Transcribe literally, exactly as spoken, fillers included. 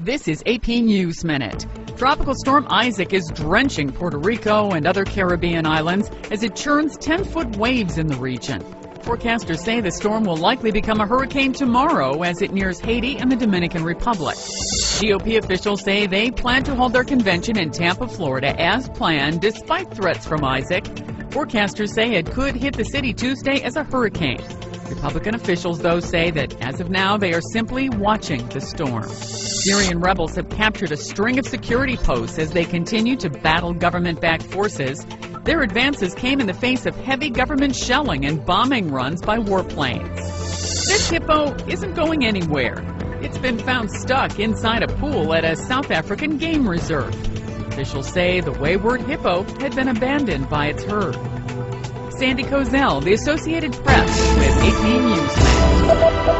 This is A P News Minute. Tropical storm Isaac is drenching Puerto Rico and other Caribbean islands as it churns ten-foot waves in the region. Forecasters say the storm will likely become a hurricane tomorrow as it nears Haiti and the Dominican Republic. G O P officials say they plan to hold their convention in Tampa, Florida as planned despite threats from Isaac. Forecasters say it could hit the city Tuesday as a hurricane. Republican officials, though, say that as of now they are simply watching the storm. Syrian rebels have captured a string of security posts as they continue to battle government-backed forces. Their advances came in the face of heavy government shelling and bombing runs by warplanes. This hippo isn't going anywhere. It's been found stuck inside a pool at a South African game reserve. Officials say the wayward hippo had been abandoned by its herd. Sandy Kozel, The Associated Press, with A P News.